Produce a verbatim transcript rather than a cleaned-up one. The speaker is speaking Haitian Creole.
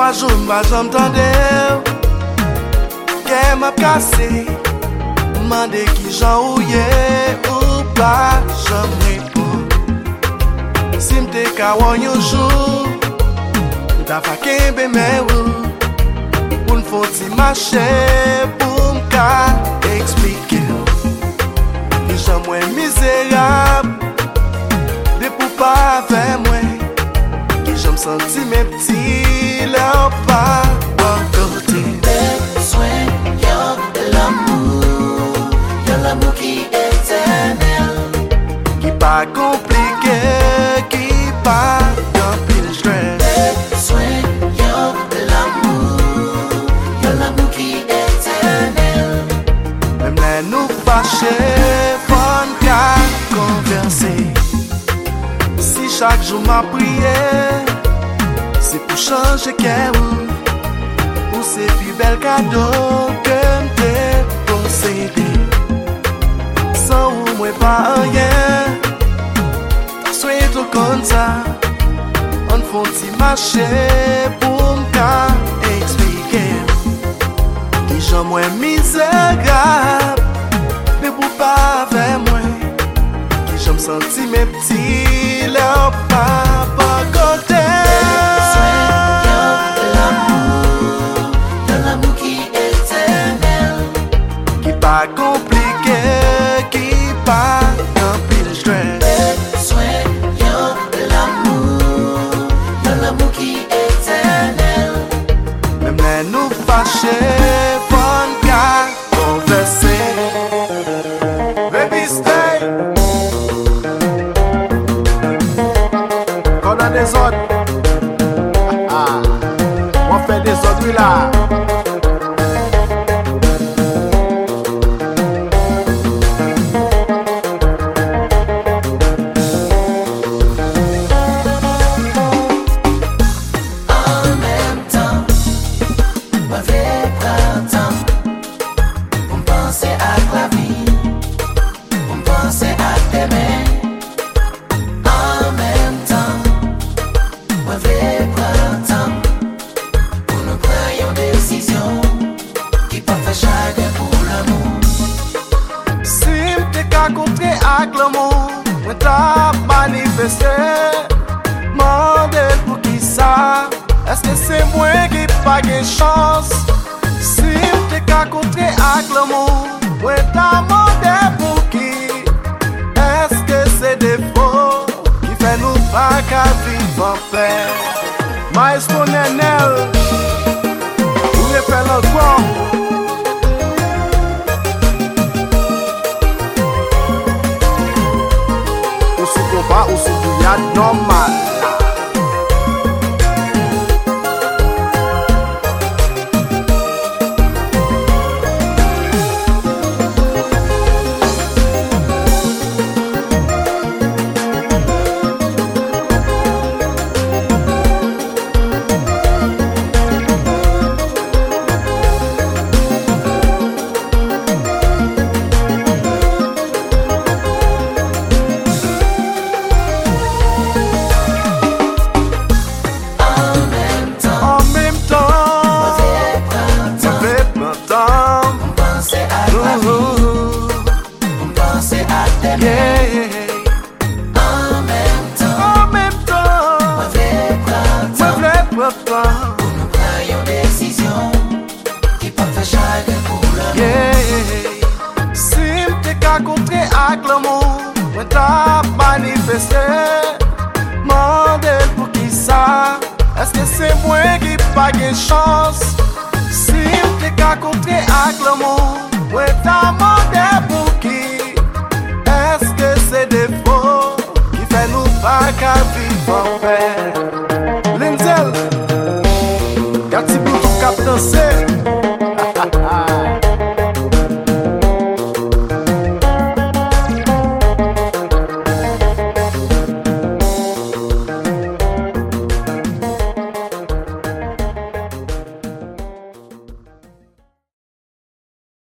trois jours m'va j'en t'entendais qu'elle m'a cassé demandé qui j'en ouye ou pas j'en réponds si m'te kawan yon jour m'ta fa kembe me ou pour n'font ti marché pour m'ka expliquer que j'en moins misérable de pou pas avec moi que j'en senti mes petits là pas bon côté besoin yon de l'amour yon l'amour qui est éternel qui pas compliqué qui pas d'un pile stress besoin yon de l'amour yon l'amour qui est éternel même là nous fâchés bon qu'à converser si chaque jour m'a prié c'est pour changer cœur pour ces plus belles cadeaux que m'te possédé sans ou moi pas rien soyez tout comme ça on faut t'y marcher pour m'ka expliquer qui j'en moins misérable mais pour pas avec moi qui j'en senti mes petits là pas pas côté pas compliqué, qui pas un pile stress. Besoin yon de l'amour, yon l'amour qui est éternel. Même là nous fâchés, bon qu'à converser. Baby stay. Quand on a des autres, ah, ah, on fait des autres oui là. Avec l'amour, moi t'as manifesté. Mandez pour qui ça? Est-ce que c'est moi qui pas de chance? Si t'es qu'à contrer avec l'amour, moi t'as demandé pour qui? Est-ce que c'est défaut qui fait nous pas qu'à vivre en paix? Maestro Nenel, vous les faites l'encore. Pas ou sou yad normal. Avec l'amour, moi t'as manifesté. Mandez pour qui ça? Est-ce que c'est moi qui pas de chance? Si t'es qu'à contrer avec l'amour, moi t'as demandé pour qui? Est-ce que c'est défaut qui fait nous pas qu'à vivre en paix? Linzel, y'a ti bout cap danser.